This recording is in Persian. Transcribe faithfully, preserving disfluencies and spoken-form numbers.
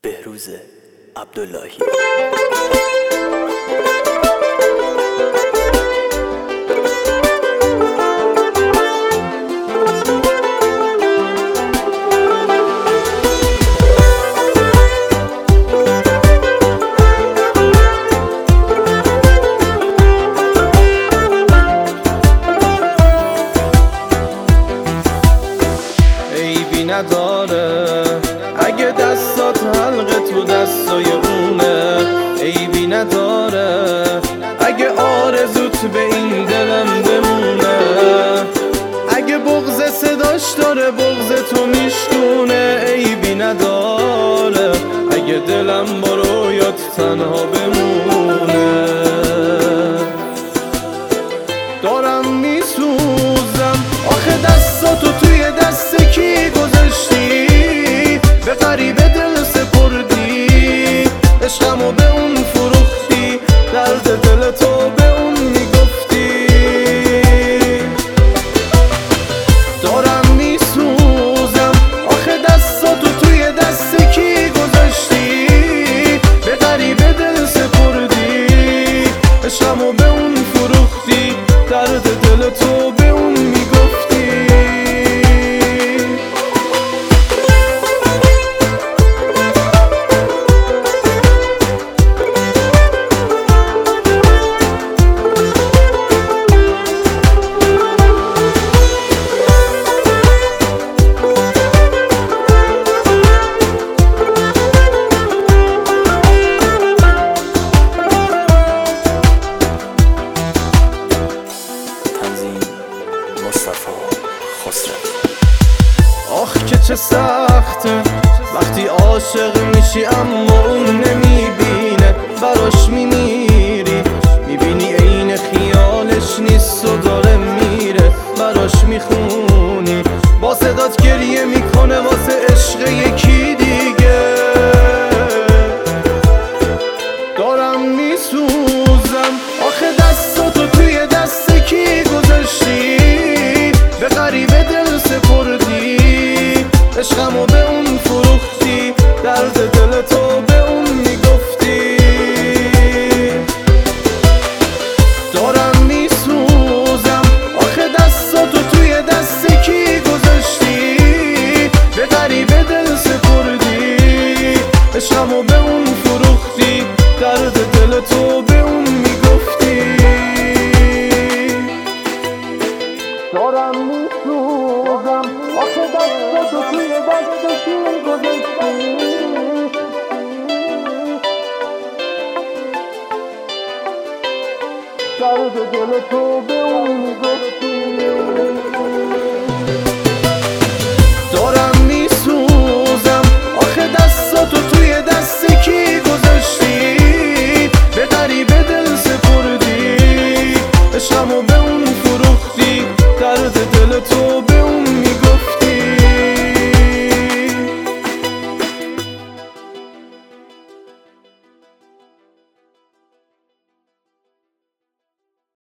بهروز عبداللهی. عیبی نداره اگه دستات حلقه تو دستای اونه، عیبی نداره اگه آرزوت به این دلم بمونه، اگه بغض صداش داره بغض تو میشکونه، عیبی نداره اگه دلم با رویات تنها بمونه. دارم میسوزم آخه دستاتو توی دست کی گذاشتی، به غریبه دل سپردی، عشقمو به اون فروختی، درد دل تو به اون میگفتی. دارم میسوزم آخه دستاتو توی دست کی گذاشتی، به غریبه دل سپردی، عشقمو به اون فروختی، درد دل تو به اون میگفتی. آخ که چه سخته وقتی عاشق میشی اما اون نمیبینه، براش میمیری، میبینی عین خیالش نیست و داره میره، براش میخونی، با صدات گریه میکنه واسه عشق یکی دیگه. دارم میسوزم آخه دستاتو توی دست کی گذاشتی، به غریبه دل سپردی، عشقمو به اون فروختی، درد دل تو به اون میگفتی. دارم میسوزم آخه دستاتو توی دست کی گذاشتی، به غریبه دل سپردی، عشقمو به اون فروختی، درد دل تو به اون میگفتی. دارم میسوزم آخه دستاتو توی دست کی گذاشتی، درد دل تو به